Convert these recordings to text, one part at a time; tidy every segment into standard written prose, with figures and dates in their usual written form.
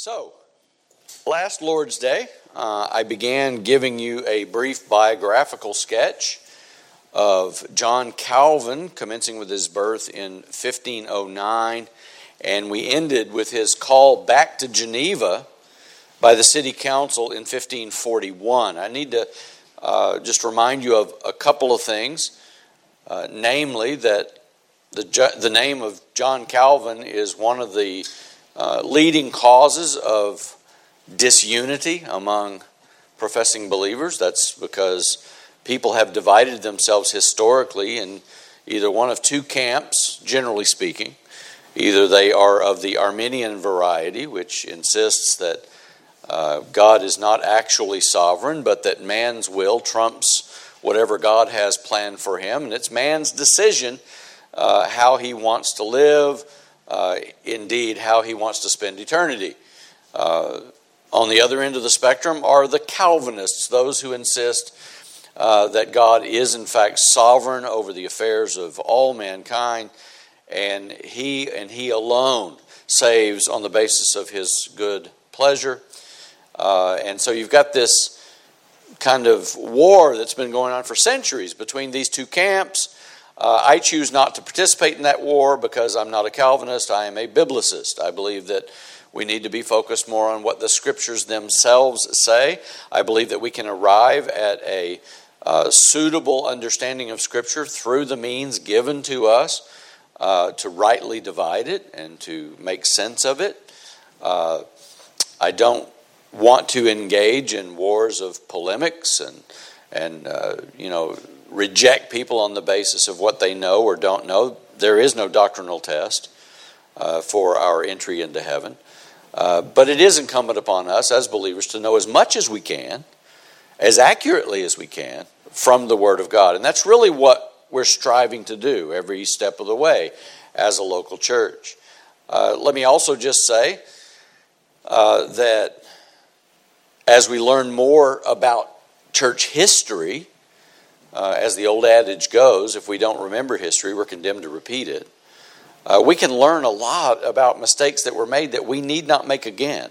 So, last Lord's Day, I began giving you a brief biographical sketch of John Calvin, commencing with his birth in 1509, and we ended with his call back to Geneva by the city council in 1541. I need to just remind you of a couple of things, namely that the name of John Calvin is one of the leading causes of disunity among professing believers. That's because people have divided themselves historically in either one of two camps, generally speaking. Either they are of the Arminian variety, which insists that God is not actually sovereign, but that man's will trumps whatever God has planned for him, and it's man's decision how he wants to live, indeed how he wants to spend eternity. On the other end of the spectrum are the Calvinists, those who insist that God is in fact sovereign over the affairs of all mankind, and he alone saves on the basis of his good pleasure. And so you've got this kind of war that's been going on for centuries between these two camps. I choose not to participate in that war because I'm not a Calvinist. I am a biblicist. I believe that we need to be focused more on what the Scriptures themselves say. I believe that we can arrive at a suitable understanding of Scripture through the means given to us to rightly divide it and to make sense of it. I don't want to engage in wars of polemics and reject people on the basis of what they know or don't know. There is no doctrinal test for our entry into heaven. But it is incumbent upon us as believers to know as much as we can, as accurately as we can, from the Word of God. And that's really what we're striving to do every step of the way as a local church. Let me also just say that as we learn more about church history, as the old adage goes, if we don't remember history, we're condemned to repeat it. We can learn a lot about mistakes that were made that we need not make again.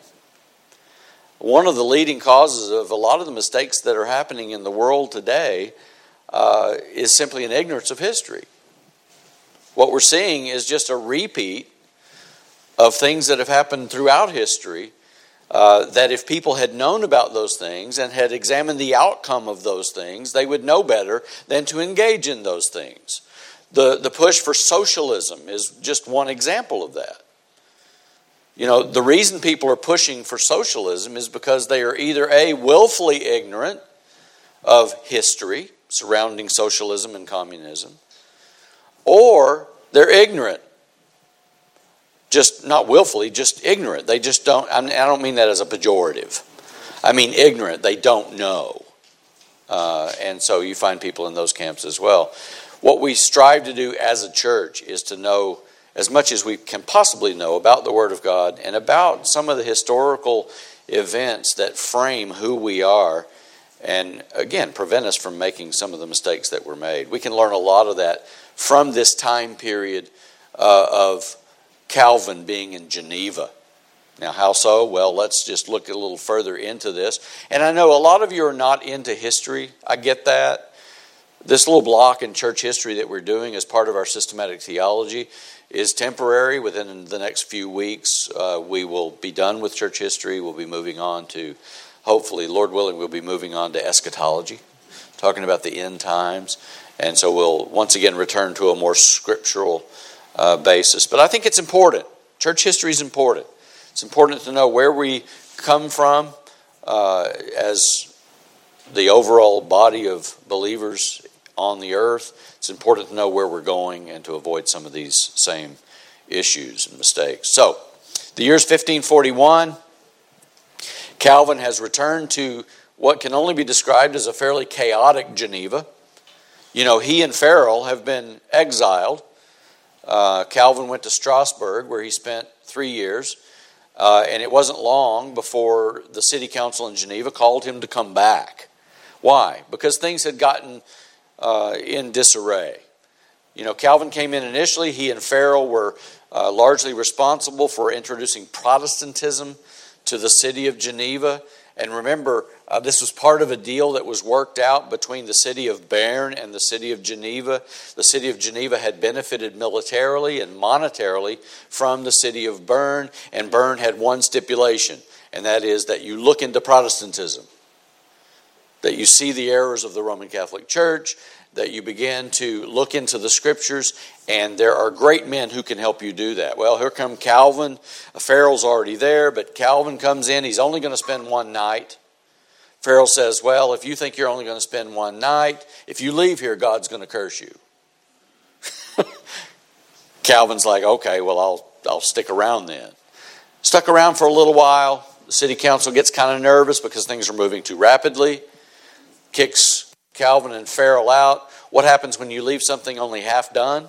One of the leading causes of a lot of the mistakes that are happening in the world today is simply an ignorance of history. What we're seeing is just a repeat of things that have happened throughout history, that if people had known about those things and had examined the outcome of those things, they would know better than to engage in those things. The push for socialism is just one example of that. You know, the reason people are pushing for socialism is because they are either A, willfully ignorant of history surrounding socialism and communism, or they're ignorant. Just not willfully, just ignorant. They just don't, I don't mean that as a pejorative. I mean ignorant. They don't know. And so you find people in those camps as well. What we strive to do as a church is to know as much as we can possibly know about the Word of God and about some of the historical events that frame who we are and, again, prevent us from making some of the mistakes that were made. We can learn a lot of that from this time period of Calvin being in Geneva. Now, how so? Well, let's just look a little further into this. And I know a lot of you are not into history. I get that. This little block in church history that we're doing as part of our systematic theology is temporary. Within the next few weeks, we will be done with church history. We'll be moving on to, hopefully, Lord willing, we'll be moving on to eschatology, talking about the end times. And so we'll once again return to a more scriptural basis. But I think it's important. Church history is important. It's important to know where we come from as the overall body of believers on the earth. It's important to know where we're going and to avoid some of these same issues and mistakes. So, the year's 1541. Calvin has returned to what can only be described as a fairly chaotic Geneva. You know, he and Farel have been exiled. Calvin went to Strasbourg, where he spent 3 years, and it wasn't long before the city council in Geneva called him to come back. Why? Because things had gotten in disarray. You know, Calvin came in initially. He and Farel were largely responsible for introducing Protestantism to the city of Geneva. And remember, this was part of a deal that was worked out between the city of Bern and the city of Geneva. The city of Geneva had benefited militarily and monetarily from the city of Bern, and Bern had one stipulation, and that is that you look into Protestantism, that you see the errors of the Roman Catholic Church, that you begin to look into the Scriptures, and there are great men who can help you do that. Well, here come Calvin. Farel's already there, but Calvin comes in. He's only going to spend one night. Farel says, well, if you think you're only going to spend one night, if you leave here, God's going to curse you. Calvin's like, okay, well, I'll stick around then. Stuck around for a little while. The city council gets kind of nervous because things are moving too rapidly. Kicks Calvin and Farel out. What happens when you leave something only half done?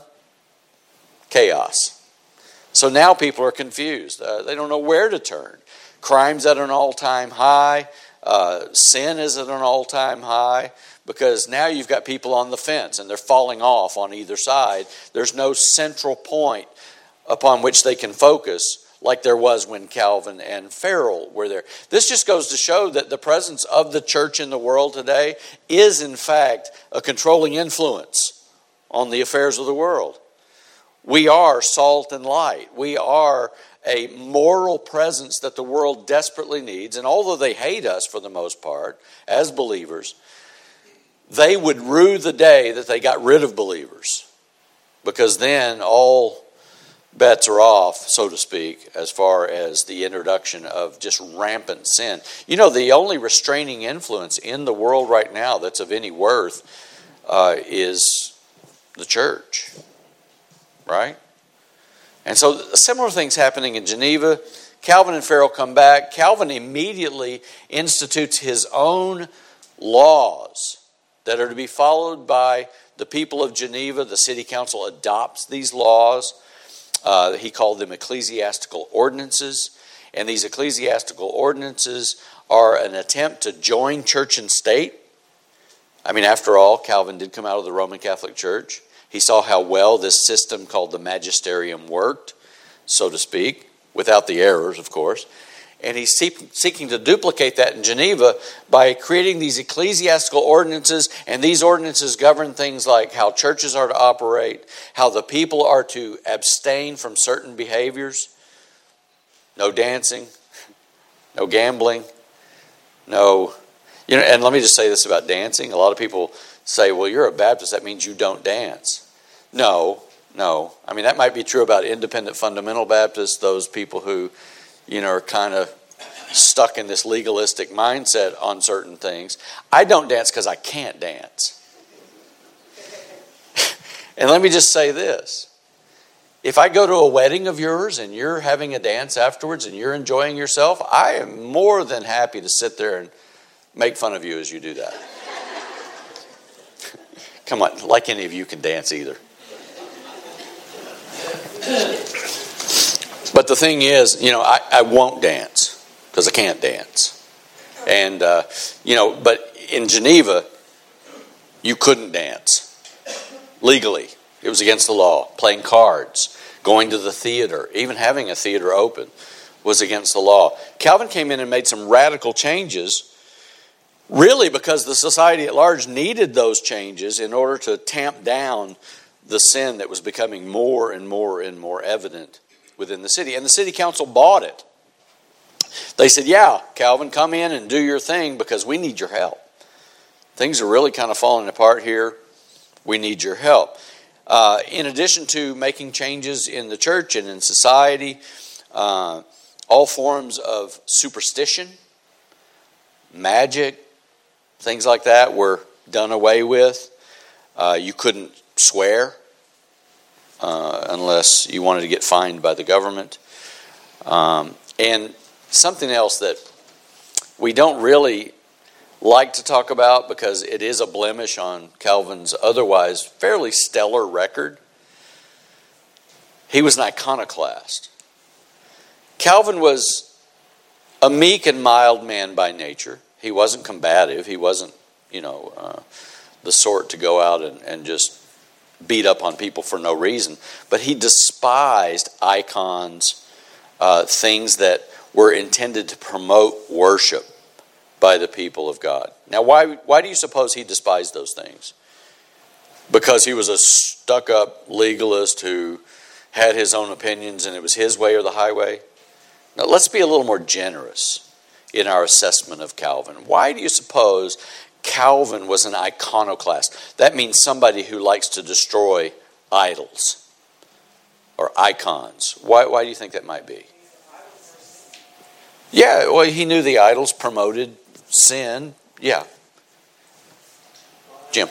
Chaos. So now people are confused. They don't know where to turn. Crime's at an all-time high. Sin is at an all-time high, because now you've got people on the fence and they're falling off on either side. There's no central point upon which they can focus like there was when Calvin and Farel were there. This just goes to show that the presence of the church in the world today is in fact a controlling influence on the affairs of the world. We are salt and light. We are a moral presence that the world desperately needs. And although they hate us for the most part as believers, they would rue the day that they got rid of believers, because then all bets are off, so to speak, as far as the introduction of just rampant sin. You know, the only restraining influence in the world right now that's of any worth is the church, right? And so similar things happening in Geneva. Calvin and Farel come back. Calvin immediately institutes his own laws that are to be followed by the people of Geneva. The city council adopts these laws. He called them ecclesiastical ordinances. And these ecclesiastical ordinances are an attempt to join church and state. I mean, after all, Calvin did come out of the Roman Catholic Church. He saw how well this system called the magisterium worked, so to speak, without the errors, of course. And he's seeking to duplicate that in Geneva by creating these ecclesiastical ordinances. And these ordinances govern things like how churches are to operate, how the people are to abstain from certain behaviors. No dancing, no gambling, no... You know, and let me just say this about dancing. A lot of people say, well, you're a Baptist, that means you don't dance. No. I mean, that might be true about independent fundamental Baptists, those people who, you know, are kind of stuck in this legalistic mindset on certain things. I don't dance because I can't dance. And let me just say this. If I go to a wedding of yours and you're having a dance afterwards and you're enjoying yourself, I am more than happy to sit there and make fun of you as you do that. Come on, like any of you can dance either. But the thing is, you know, I won't dance because I can't dance. And, you know, but in Geneva, you couldn't dance legally. It was against the law. Playing cards, going to the theater, even having a theater open was against the law. Calvin came in and made some radical changes, really because the society at large needed those changes in order to tamp down the sin that was becoming more and more and more evident within the city. And the city council bought it. They said, yeah, Calvin, come in and do your thing because we need your help. Things are really kind of falling apart here. We need your help. In addition to making changes in the church and in society, all forms of superstition, magic, things like that were done away with. You couldn't swear unless you wanted to get fined by the government. And something else that we don't really like to talk about because it is a blemish on Calvin's otherwise fairly stellar record. He was an iconoclast. Calvin was a meek and mild man by nature. He wasn't combative. He wasn't, the sort to go out and just beat up on people for no reason. But he despised icons, things that were intended to promote worship by the people of God. Now, why do you suppose he despised those things? Because he was a stuck-up legalist who had his own opinions and it was his way or the highway? Now, let's be a little more generous in our assessment of Calvin. Why do you suppose Calvin was an iconoclast? That means somebody who likes to destroy idols or icons. Why do you think that might be? Yeah, well, he knew the idols promoted sin. Yeah. Jim.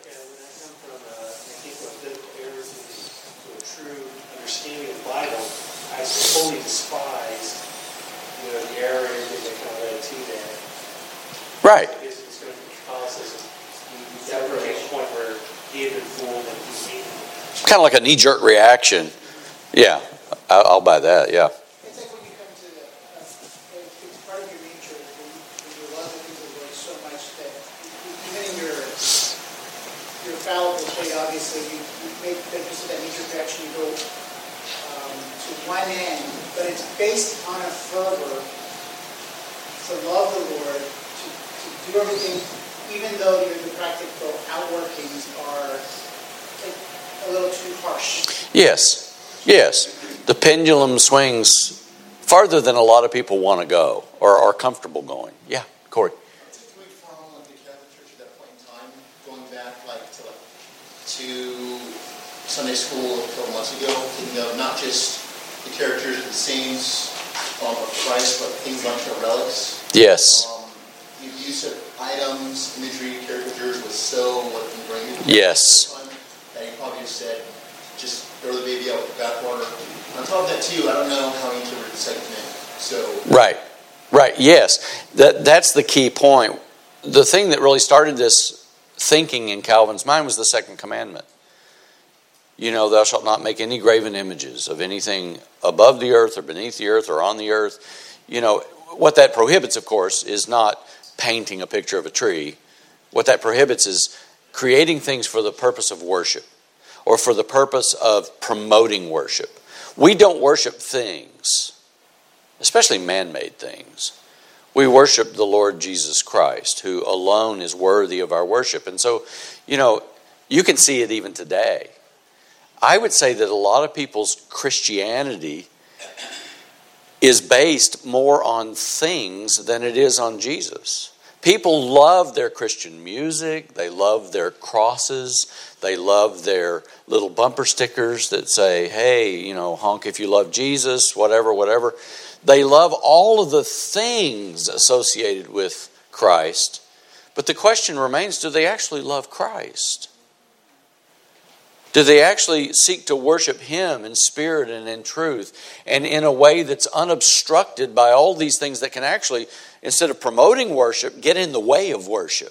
I fully despise, the error and everything that kind of led to that. Right. I guess it's going to be Catholicism. You got to reach a point where he had been fooled and he hated it. Kind of like a knee-jerk reaction. Yeah, I'll buy that, yeah. It's like when you come to it's part of your nature when you love the people of God so much that even in your fallible state, obviously, you make that knee-jerk reaction, you go to one end, but it's based on a fervor to love the Lord, to do everything, even though the practical outworkings are a little too harsh. Yes. The pendulum swings farther than a lot of people want to go or are comfortable going. Yeah, Corey. Particularly from the Catholic Church at that point in time, going back to Sunday school a couple months ago, thinking of not just the characters and the scenes of Christ, but things like the relics. Yes. The use of items, imagery, caricatures was so ingrained. Yes. That he probably just said, just throw the baby out with the bathwater. On top of that, too, I don't know how he interpreted the second commandment. So Right. Yes. That's the key point. The thing that really started this thinking in Calvin's mind was the second commandment. Thou shalt not make any graven images of anything above the earth or beneath the earth or on the earth. What that prohibits, of course, is not painting a picture of a tree. What that prohibits is creating things for the purpose of worship or for the purpose of promoting worship. We don't worship things, especially man-made things. We worship the Lord Jesus Christ, who alone is worthy of our worship. And so, you can see it even today. I would say that a lot of people's Christianity is based more on things than it is on Jesus. People love their Christian music. They love their crosses. They love their little bumper stickers that say, hey, honk if you love Jesus, whatever. They love all of the things associated with Christ. But the question remains, do they actually love Christ? Do they actually seek to worship Him in spirit and in truth and in a way that's unobstructed by all these things that can actually, instead of promoting worship, get in the way of worship?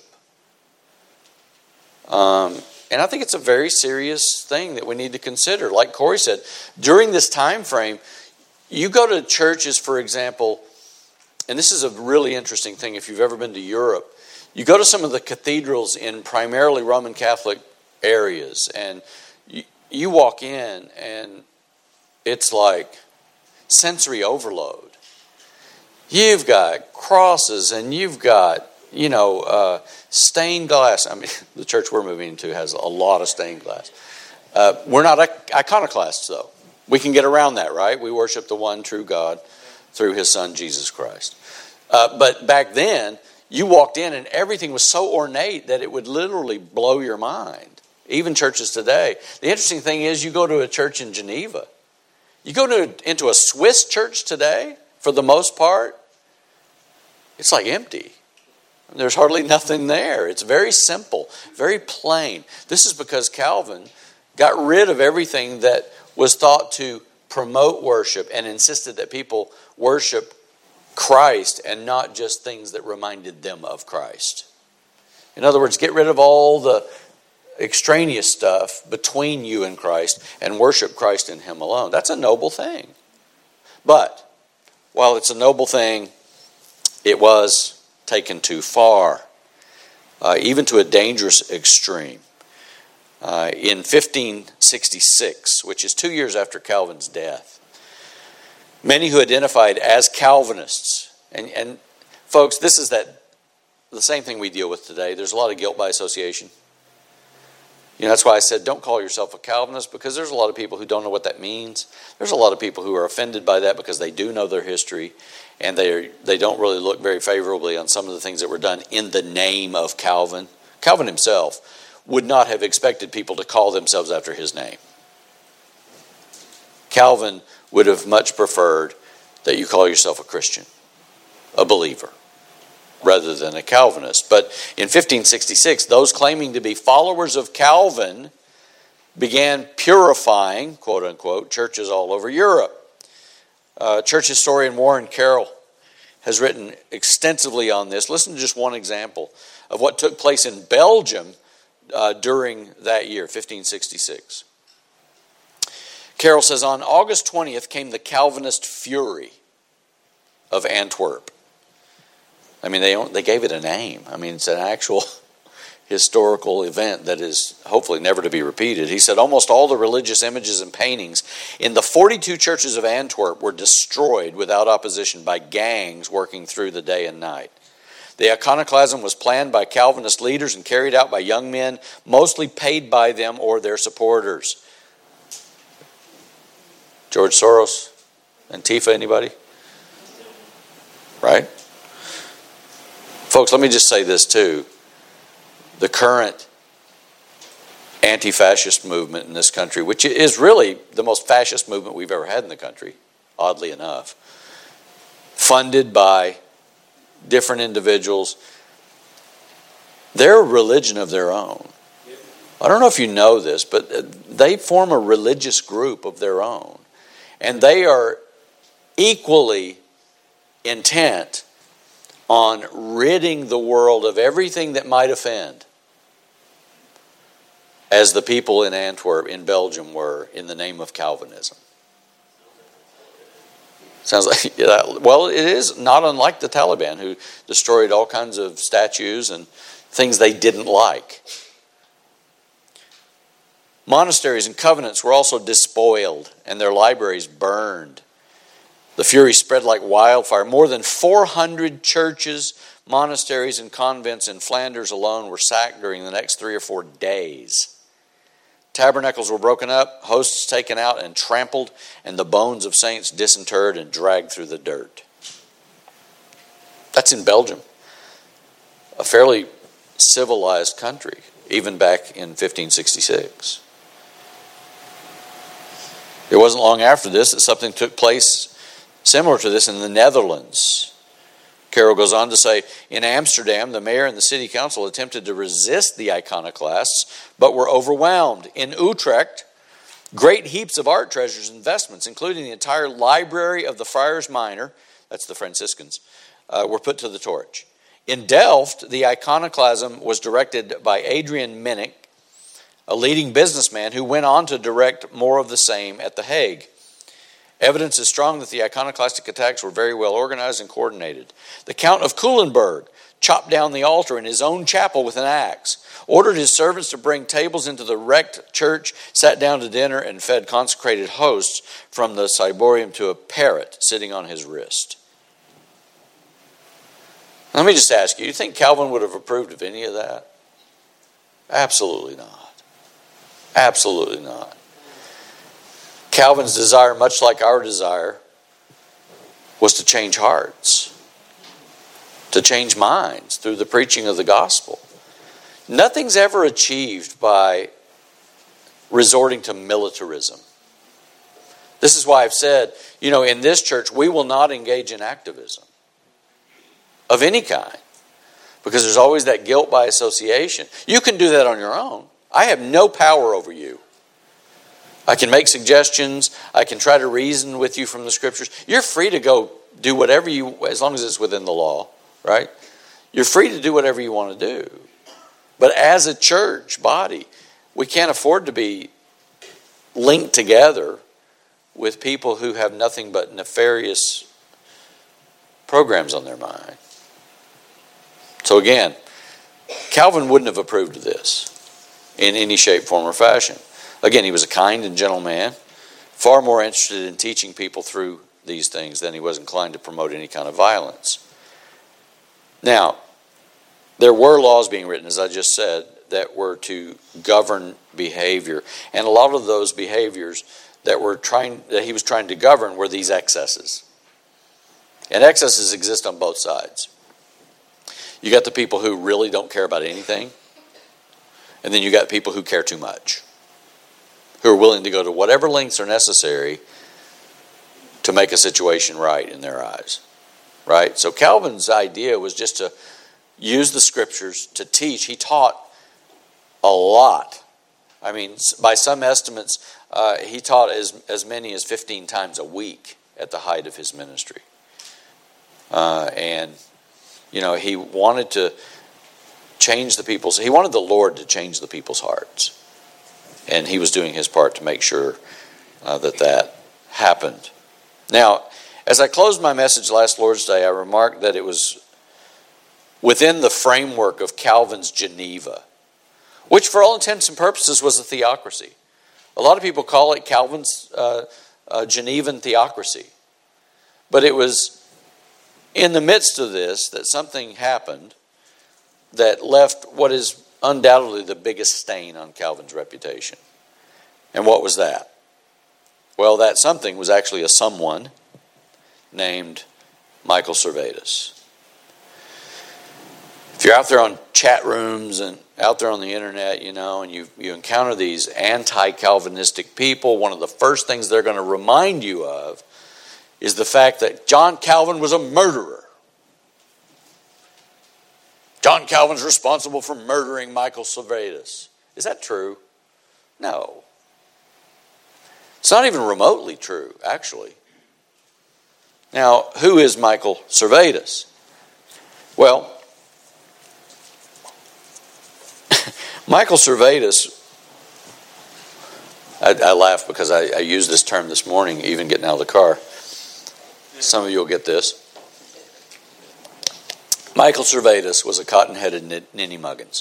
And I think it's a very serious thing that we need to consider. Like Corey said, during this time frame, you go to churches, for example, and this is a really interesting thing if you've ever been to Europe. You go to some of the cathedrals in primarily Roman Catholic areas, and you walk in and it's like sensory overload. You've got crosses and you've got, stained glass. I mean, the church we're moving into has a lot of stained glass. We're not iconoclasts, though. We can get around that, right? We worship the one true God through His Son, Jesus Christ. But back then, you walked in and everything was so ornate that it would literally blow your mind. Even churches today. The interesting thing is you go to a church in Geneva. You go into a Swiss church today, for the most part, it's like empty. There's hardly nothing there. It's very simple, very plain. This is because Calvin got rid of everything that was thought to promote worship and insisted that people worship Christ and not just things that reminded them of Christ. In other words, get rid of all the extraneous stuff between you and Christ and worship Christ in Him alone. That's a noble thing. But while it's a noble thing, it was taken too far, even to a dangerous extreme. In 1566, which is 2 years after Calvin's death, Many who identified as Calvinists. And folks, this is the same thing we deal with today. There's a lot of guilt by association. That's why I said don't call yourself a Calvinist, because there's a lot of people who don't know what that means. There's a lot of people who are offended by that because they do know their history, and they don't really look very favorably on some of the things that were done in the name of Calvin. Calvin himself would not have expected people to call themselves after his name. Calvin would have much preferred that you call yourself a Christian, a believer, rather than a Calvinist. But in 1566, those claiming to be followers of Calvin began purifying, quote unquote, churches all over Europe. Church historian Warren Carroll has written extensively on this. Listen to just one example of what took place in Belgium during that year, 1566. Carroll says, on August 20th came the Calvinist fury of Antwerp. I mean, they gave it a name. I mean, it's an actual historical event that is hopefully never to be repeated. He said almost all the religious images and paintings in the 42 churches of Antwerp were destroyed without opposition by gangs working through the day and night. The iconoclasm was planned by Calvinist leaders and carried out by young men, mostly paid by them or their supporters. George Soros, Antifa, anybody? Right? Folks, let me just say this too. The current anti-fascist movement in this country, which is really the most fascist movement we've ever had in the country, oddly enough, funded by different individuals, they're a religion of their own. I don't know if you know this, but they form a religious group of their own. And they are equally intent on ridding the world of everything that might offend, as the people in Antwerp, in Belgium, were in the name of Calvinism. Sounds like, well, it is not unlike the Taliban, who destroyed all kinds of statues and things they didn't like. Monasteries and convents were also despoiled and their libraries burned. The fury spread like wildfire. More than 400 churches, monasteries, and convents in Flanders alone were sacked during the next 3 or 4 days. Tabernacles were broken up, hosts taken out and trampled, and the bones of saints disinterred and dragged through the dirt. That's in Belgium, a fairly civilized country, even back in 1566. It wasn't long after this that something took place similar to this in the Netherlands. Carroll goes on to say, in Amsterdam, the mayor and the city council attempted to resist the iconoclasts, but were overwhelmed. In Utrecht, great heaps of art treasures and investments, including the entire library of the Friars Minor, that's the Franciscans, were put to the torch. In Delft, the iconoclasm was directed by Adrian Minnick, a leading businessman who went on to direct more of the same at The Hague. Evidence is strong that the iconoclastic attacks were very well organized and coordinated. The Count of Kuilenburg chopped down the altar in his own chapel with an axe, ordered his servants to bring tables into the wrecked church, sat down to dinner, and fed consecrated hosts from the ciborium to a parrot sitting on his wrist. Let me just ask you, do you think Calvin would have approved of any of that? Absolutely not. Absolutely not. Calvin's desire, much like our desire, was to change hearts, to change minds through the preaching of the gospel. Nothing's ever achieved by resorting to militarism. This is why I've said, in this church, we will not engage in activism of any kind, because there's always that guilt by association. You can do that on your own. I have no power over you. I can make suggestions. I can try to reason with you from the scriptures. You're free to go do whatever you, as long as it's within the law, right? You're free to do whatever you want to do. But as a church body, we can't afford to be linked together with people who have nothing but nefarious programs on their mind. So again, Calvin wouldn't have approved of this in any shape, form, or fashion. Again, he was a kind and gentle man, far more interested in teaching people through these things, then he was inclined to promote any kind of violence. Now, there were laws being written, as I just said, that were to govern behavior. And a lot of those behaviors that he was trying to govern were these excesses. And excesses exist on both sides. You got the people who really don't care about anything, and then you got people who care too much, who are willing to go to whatever lengths are necessary to make a situation right in their eyes. Right? So Calvin's idea was just to use the scriptures to teach. He taught a lot. I mean, by some estimates, he taught as many as 15 times a week at the height of his ministry. And, he wanted to change he wanted the Lord to change the people's hearts. And he was doing his part to make sure that happened. Now, as I closed my message last Lord's Day, I remarked that it was within the framework of Calvin's Geneva, which for all intents and purposes was a theocracy. A lot of people call it Calvin's Genevan theocracy. But it was in the midst of this that something happened that left what is undoubtedly the biggest stain on Calvin's reputation. And what was that? Well, that something was actually a someone named Michael Servetus. If you're out there on chat rooms and out there on the internet, and you encounter these anti-Calvinistic people, one of the first things they're going to remind you of is the fact that John Calvin was a murderer. John Calvin's responsible for murdering Michael Servetus. Is that true? No. It's not even remotely true, actually. Now, who is Michael Servetus? Well, Michael Servetus, I laugh because I used this term this morning, even getting out of the car. Some of you will get this. Michael Servetus was a cotton-headed ninny muggins.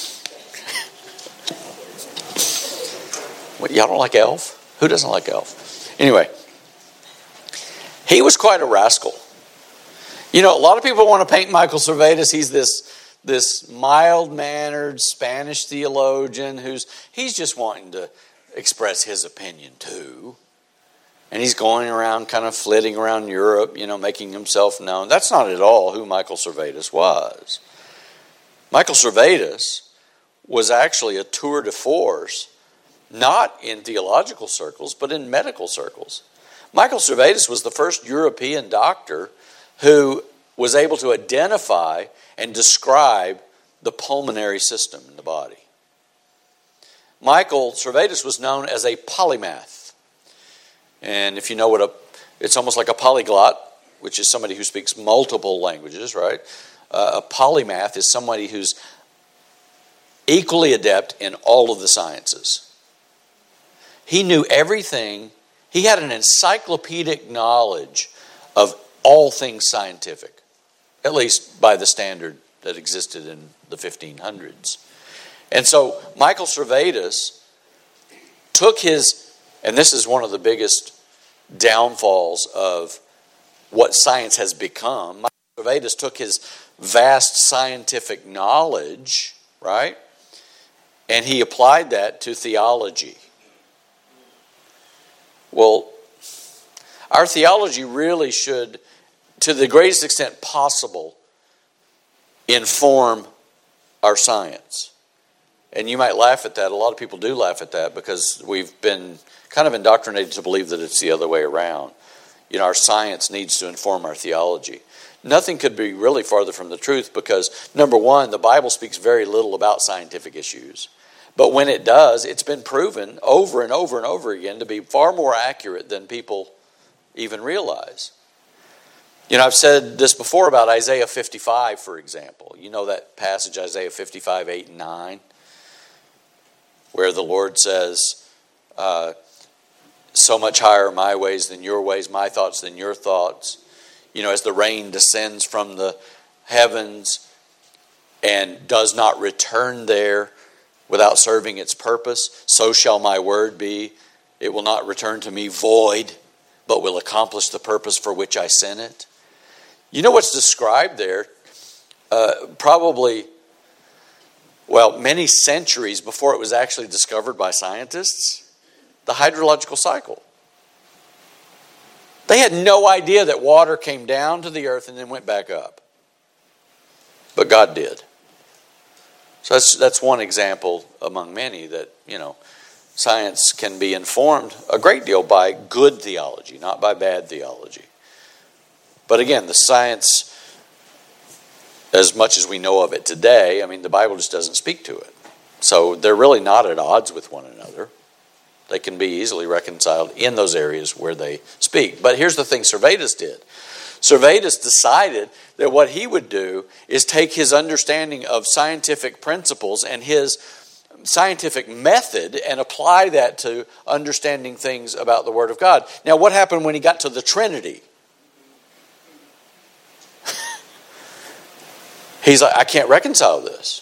What, y'all don't like Elf? Who doesn't like Elf? Anyway, he was quite a rascal. A lot of people want to paint Michael Servetus. He's this mild-mannered Spanish theologian he's just wanting to express his opinion too. And he's going around kind of flitting around Europe, making himself known. That's not at all who Michael Servetus was. Michael Servetus was actually a tour de force, not in theological circles, but in medical circles. Michael Servetus was the first European doctor who was able to identify and describe the pulmonary system in the body. Michael Servetus was known as a polymath. And if you know it's almost like a polyglot, which is somebody who speaks multiple languages, right? A polymath is somebody who's equally adept in all of the sciences. He knew everything. He had an encyclopedic knowledge of all things scientific, at least by the standard that existed in the 1500s. And so Michael Servetus took and this is one of the biggest downfalls of what science has become. Michael Servetus took his vast scientific knowledge, right, and he applied that to theology. Well, our theology really should, to the greatest extent possible, inform our science. And you might laugh at that. A lot of people do laugh at that because we've been kind of indoctrinated to believe that it's the other way around. Our science needs to inform our theology. Nothing could be really farther from the truth because, number one, the Bible speaks very little about scientific issues. But when it does, it's been proven over and over and over again to be far more accurate than people even realize. I've said this before about Isaiah 55, for example. You know that passage, Isaiah 55, 8 and 9, where the Lord says, so much higher are my ways than your ways, my thoughts than your thoughts. As the rain descends from the heavens and does not return there without serving its purpose, so shall my word be. It will not return to me void, but will accomplish the purpose for which I sent it. You know what's described there? Many centuries before it was actually discovered by scientists, the hydrological cycle. They had no idea that water came down to the earth and then went back up. But God did. So that's one example among many that, science can be informed a great deal by good theology, not by bad theology. But again, the science, as much as we know of it today, the Bible just doesn't speak to it. So they're really not at odds with one another. They can be easily reconciled in those areas where they speak. But here's the thing Servetus did. Servetus decided that what he would do is take his understanding of scientific principles and his scientific method and apply that to understanding things about the Word of God. Now, what happened when he got to the Trinity? He's like, I can't reconcile this.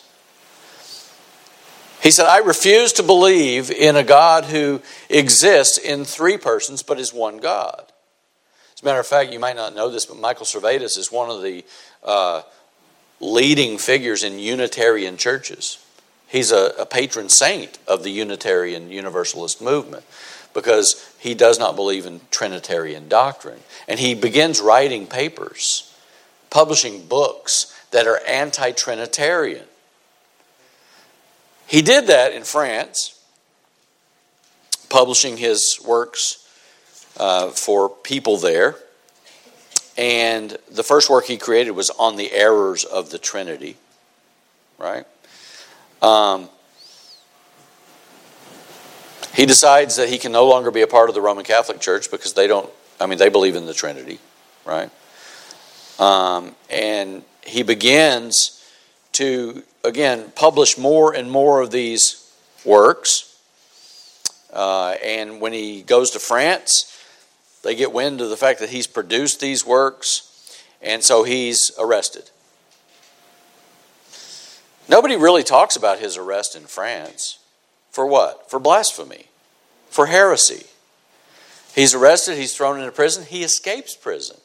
He said, I refuse to believe in a God who exists in three persons but is one God. As a matter of fact, you might not know this, but Michael Servetus is one of the leading figures in Unitarian churches. He's a patron saint of the Unitarian Universalist movement because he does not believe in Trinitarian doctrine. And he begins writing papers, publishing books that are anti-Trinitarian. He did that in France, publishing his works for people there. And the first work he created was on the errors of the Trinity, right? He decides that he can no longer be a part of the Roman Catholic Church because they believe in the Trinity, right? And he begins to, again, publish more and more of these works. And when he goes to France, they get wind of the fact that he's produced these works, and so he's arrested. Nobody really talks about his arrest in France. For what? For blasphemy. For heresy. He's arrested, he's thrown into prison, he escapes prison.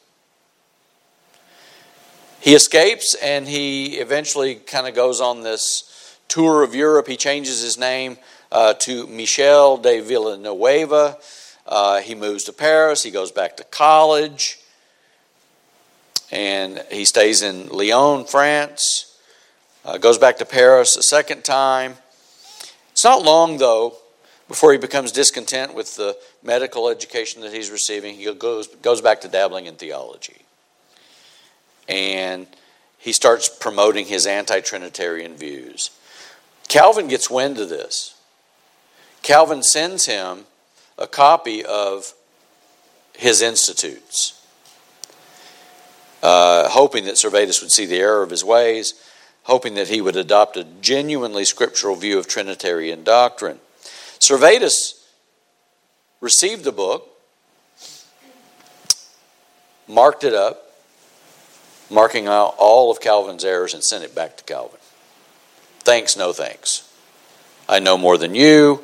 He escapes and he eventually kind of goes on this tour of Europe. He changes his name to Michel de Villanueva. He moves to Paris. He goes back to college. And he stays in Lyon, France. Goes back to Paris a second time. It's not long, though, before he becomes discontent with the medical education that he's receiving. He goes back to dabbling in theology. And he starts promoting his anti-Trinitarian views. Calvin gets wind of this. Calvin sends him a copy of his Institutes, hoping that Servetus would see the error of his ways, hoping that he would adopt a genuinely scriptural view of Trinitarian doctrine. Servetus received the book, marked it up, marking out all of Calvin's errors, and sent it back to Calvin. Thanks, no thanks. I know more than you.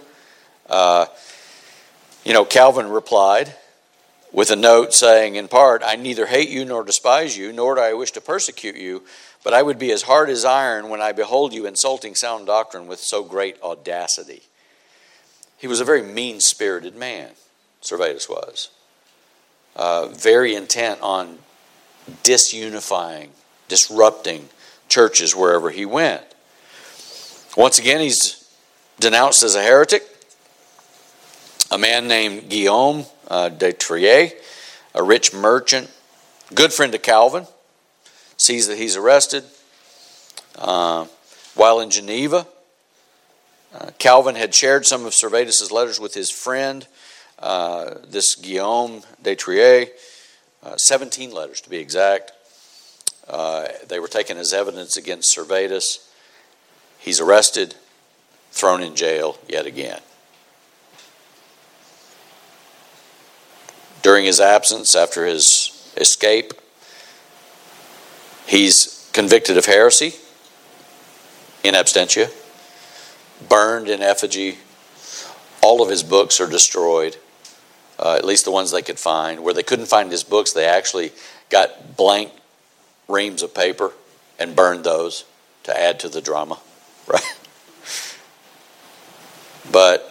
Calvin replied with a note saying, in part, I neither hate you nor despise you, nor do I wish to persecute you, but I would be as hard as iron when I behold you insulting sound doctrine with so great audacity. He was a very mean-spirited man, Servetus was. Very intent on disunifying, disrupting churches wherever he went. Once again, he's denounced as a heretic. A man named Guillaume de Trier, a rich merchant, good friend of Calvin, sees that he's arrested. While in Geneva, Calvin had shared some of Servetus' letters with his friend, this Guillaume de Trier, 17 letters to be exact. They were taken as evidence against Servetus. He's arrested, thrown in jail yet again. During his absence, after his escape, he's convicted of heresy in absentia, burned in effigy. All of his books are destroyed. at least the ones they could find. Where they couldn't find his books, they actually got blank reams of paper and burned those to add to the drama, right? But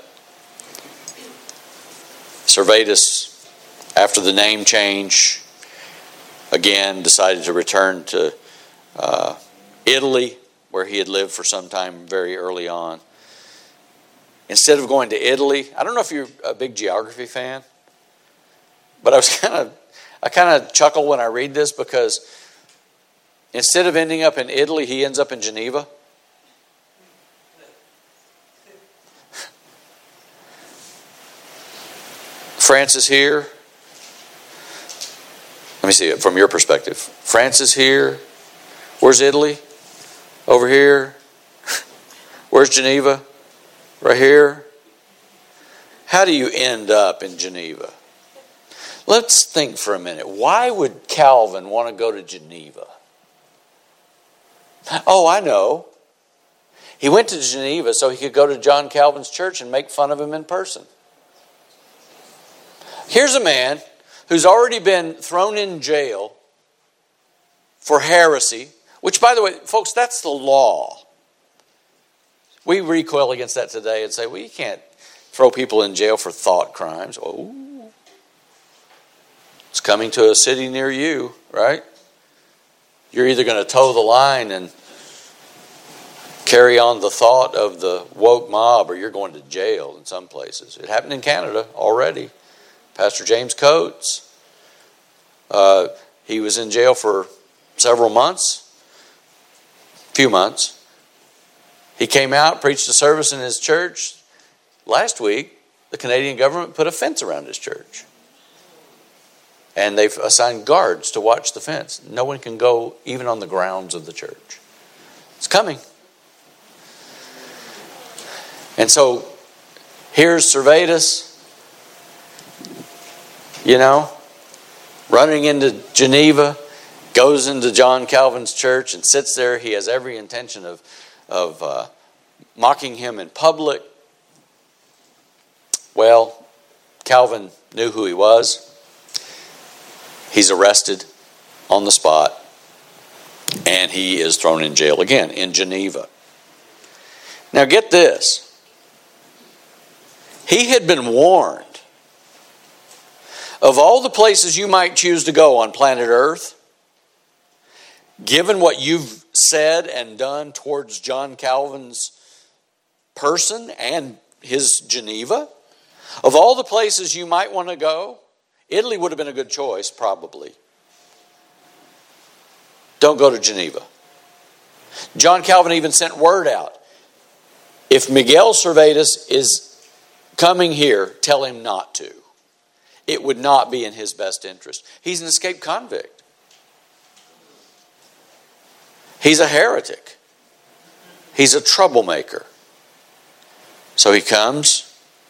Servetus, after the name change, again decided to return to Italy, where he had lived for some time very early on. Instead of going to Italy, I don't know if you're a big geography fan, but I kind of chuckle when I read this, because instead of ending up in Italy, he ends up in Geneva. France is here. Let me see it from your perspective. France is here. Where's Italy? Over here. Where's Geneva? Right here. How do you end up in Geneva? Let's think for a minute. Why would Calvin want to go to Geneva? Oh, I know. He went to Geneva so he could go to John Calvin's church and make fun of him in person. Here's a man who's already been thrown in jail for heresy, which, by the way, folks, that's the law. We recoil against that today and say, well, you can't throw people in jail for thought crimes. Oh, it's coming to a city near you, right? You're either going to toe the line and carry on the thought of the woke mob, or you're going to jail in some places. It happened in Canada already. Pastor James Coates, he was in jail for several months, few months. He came out, preached a service in his church. Last week, the Canadian government put a fence around his church. And they've assigned guards to watch the fence. No one can go even on the grounds of the church. It's coming. And so, here's Servetus, running into Geneva, goes into John Calvin's church and sits there. He has every intention of mocking him in public. Well, Calvin knew who he was. He's arrested on the spot, and he is thrown in jail again in Geneva. Now get this. He had been warned. Of all the places you might choose to go on planet Earth, given what you've said and done towards John Calvin's person and his Geneva, of all the places you might want to go, Italy would have been a good choice, probably. Don't go to Geneva. John Calvin even sent word out. If Miguel Servetus is coming here, tell him not to. It would not be in his best interest. He's an escaped convict. He's a heretic. He's a troublemaker. So he comes.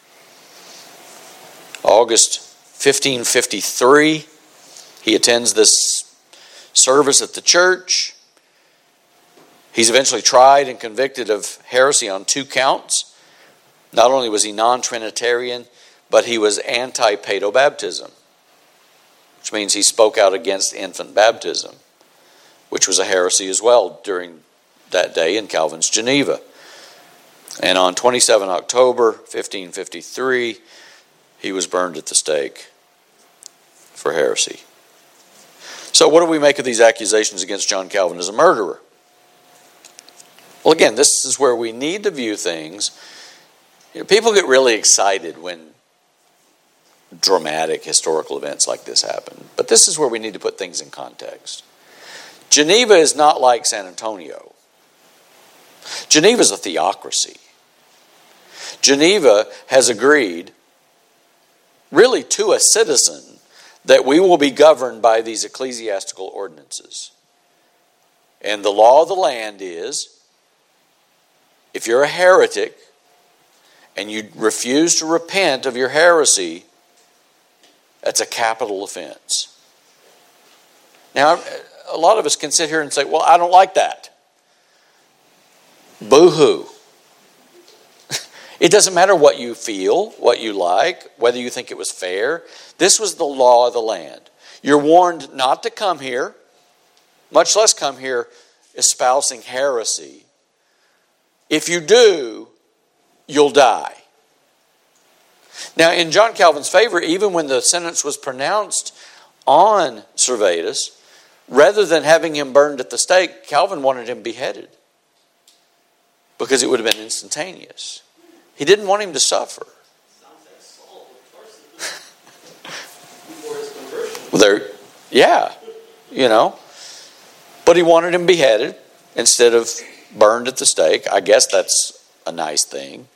August 1553, he attends this service at the church. He's eventually tried and convicted of heresy on 2 counts. Not only was he non-Trinitarian, but he was anti-paedobaptism, which means he spoke out against infant baptism, which was a heresy as well during that day in Calvin's Geneva. And on 27 October 1553, he was burned at the stake for heresy. So what do we make of these accusations against John Calvin as a murderer? Well, again, this is where we need to view things. People get really excited when dramatic historical events like this happen. But this is where we need to put things in context. Geneva is not like San Antonio. Geneva is a theocracy. Geneva has agreed, really to a citizen, that we will be governed by these ecclesiastical ordinances. And the law of the land is, if you're a heretic and you refuse to repent of your heresy, that's a capital offense. Now, a lot of us can sit here and say, well, I don't like that. Boo-hoo. It doesn't matter what you feel, what you like, whether you think it was fair. This was the law of the land. You're warned not to come here, much less come here espousing heresy. If you do, you'll die. Now, in John Calvin's favor, even when the sentence was pronounced on Servetus, rather than having him burned at the stake, Calvin wanted him beheaded because it would have been instantaneous. He didn't want him to suffer. Sounds like Saul of Tarsus before his conversion. Yeah, But he wanted him beheaded instead of burned at the stake. I guess that's a nice thing.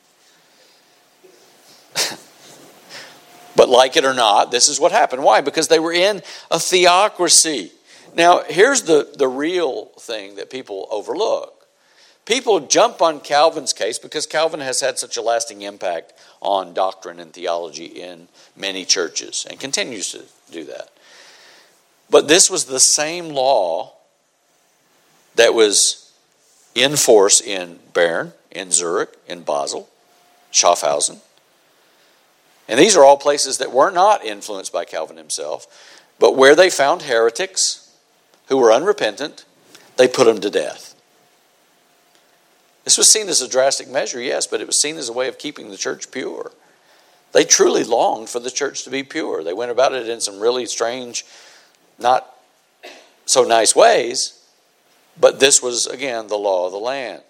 But like it or not, this is what happened. Why? Because they were in a theocracy. Now, here's the real thing that people overlook. People jump on Calvin's case because Calvin has had such a lasting impact on doctrine and theology in many churches and continues to do that. But this was the same law that was in force in Bern, in Zurich, in Basel, Schaffhausen. And these are all places that were not influenced by Calvin himself, but where they found heretics who were unrepentant, they put them to death. This was seen as a drastic measure, yes, but it was seen as a way of keeping the church pure. They truly longed for the church to be pure. They went about it in some really strange, not so nice ways, but this was, again, the law of the land.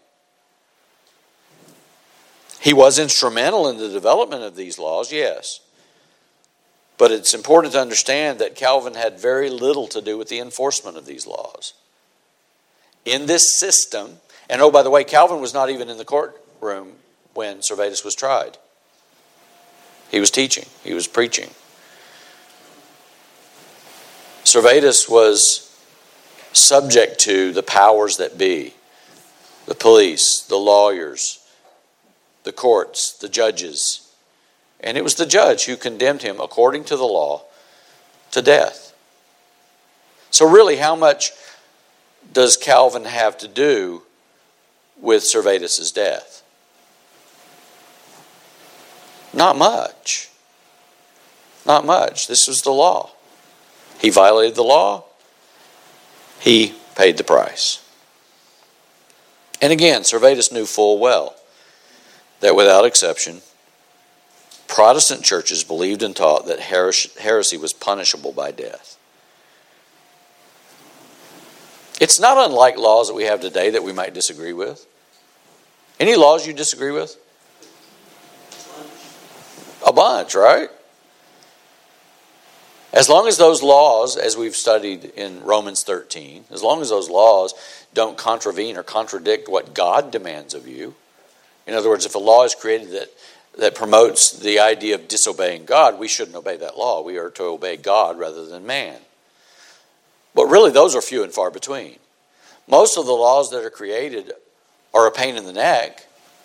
He was instrumental in the development of these laws, yes. But it's important to understand that Calvin had very little to do with the enforcement of these laws. In this system, and oh, by the way, Calvin was not even in the courtroom when Servetus was tried. He was teaching. He was preaching. Servetus was subject to the powers that be, the police, the lawyers, the courts, the judges. And it was the judge who condemned him according to the law to death. So really, how much does Calvin have to do with Servetus' death? Not much. Not much. This was the law. He violated the law. He paid the price. And again, Servetus knew full well that without exception, Protestant churches believed and taught that heresy was punishable by death. It's not unlike laws that we have today that we might disagree with. Any laws you disagree with? A bunch, right? As long as those laws, as we've studied in Romans 13, as long as those laws don't contravene or contradict what God demands of you. In other words, if a law is created that promotes the idea of disobeying God, we shouldn't obey that law. We are to obey God rather than man. But really, those are few and far between. Most of the laws that are created are a pain in the neck.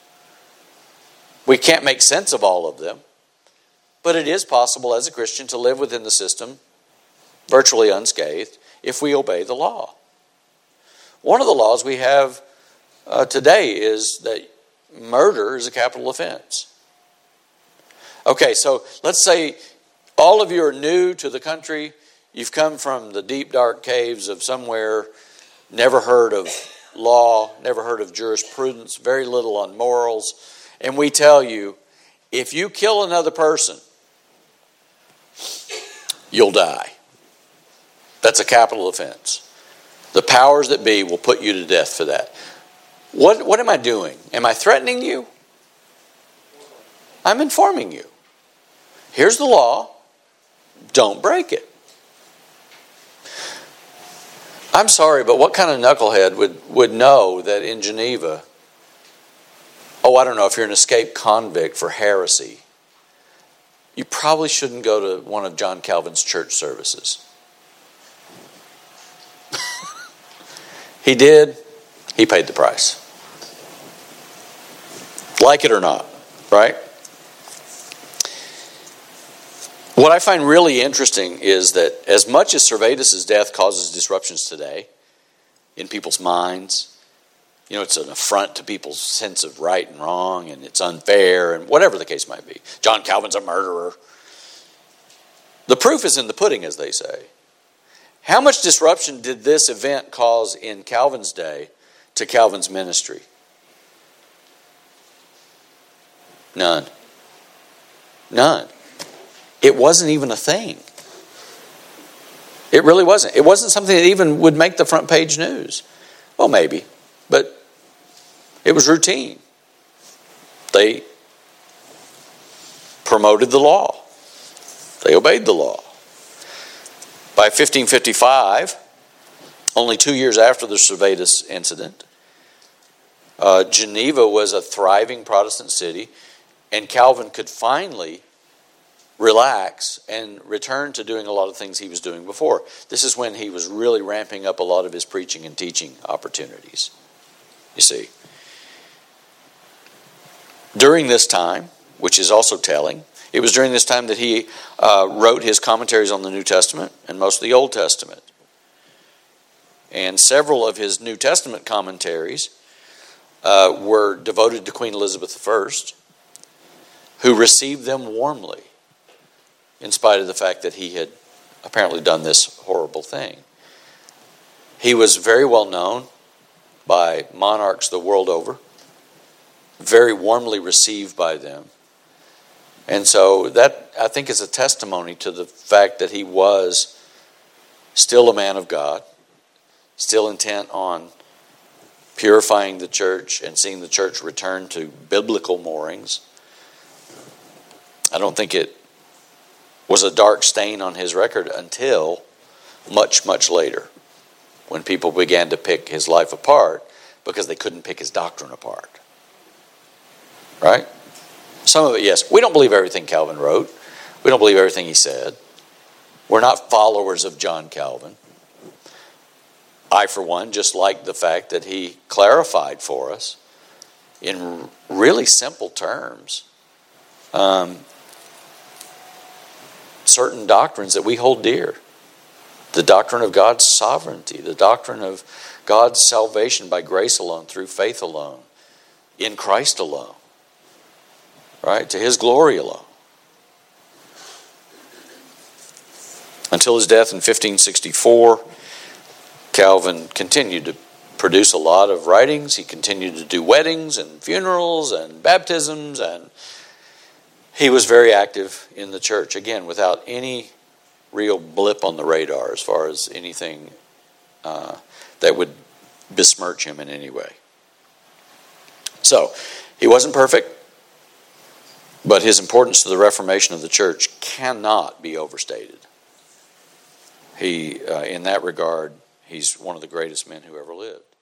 We can't make sense of all of them. But it is possible as a Christian to live within the system virtually unscathed if we obey the law. One of the laws we have today is that murder is a capital offense. Okay, so let's say all of you are new to the country. You've come from the deep, dark caves of somewhere, never heard of law, never heard of jurisprudence, very little on morals. And we tell you, if you kill another person, you'll die. That's a capital offense. The powers that be will put you to death for that. What am I doing? Am I threatening you? I'm informing you. Here's the law. Don't break it. I'm sorry, but what kind of knucklehead would know that in Geneva, I don't know, if you're an escaped convict for heresy, you probably shouldn't go to one of John Calvin's church services. He did. He paid the price. Like it or not, right? What I find really interesting is that as much as Servetus' death causes disruptions today in people's minds, It's an affront to people's sense of right and wrong, and it's unfair, and whatever the case might be. John Calvin's a murderer. The proof is in the pudding, as they say. How much disruption did this event cause in Calvin's day to Calvin's ministry? None. It wasn't even a thing. It really wasn't. It wasn't something that even would make the front page news. Well, maybe, but it was routine. They promoted the law. They obeyed the law. By 1555, only 2 years after the Servetus incident, Geneva was a thriving Protestant city, and Calvin could finally relax and return to doing a lot of things he was doing before. This is when he was really ramping up a lot of his preaching and teaching opportunities. You see. During this time, which is also telling, it was during this time that he wrote his commentaries on the New Testament and most of the Old Testament. And several of his New Testament commentaries were devoted to Queen Elizabeth I, who received them warmly, in spite of the fact that he had apparently done this horrible thing. He was very well known by monarchs the world over, very warmly received by them. And so that, I think, is a testimony to the fact that he was still a man of God, still intent on purifying the church and seeing the church return to biblical moorings. I don't think it was a dark stain on his record until much, much later, when people began to pick his life apart because they couldn't pick his doctrine apart. Right? Some of it, yes. We don't believe everything Calvin wrote. We don't believe everything he said. We're not followers of John Calvin. I, for one, just like the fact that he clarified for us in really simple terms certain doctrines that we hold dear. The doctrine of God's sovereignty, the doctrine of God's salvation by grace alone, through faith alone, in Christ alone, right? To His glory alone. Until his death in 1564, Calvin continued to produce a lot of writings. He continued to do weddings and funerals and baptisms, and he was very active in the church, again, without any real blip on the radar as far as anything that would besmirch him in any way. So, he wasn't perfect, but his importance to the reformation of the church cannot be overstated. He, in that regard, he's one of the greatest men who ever lived.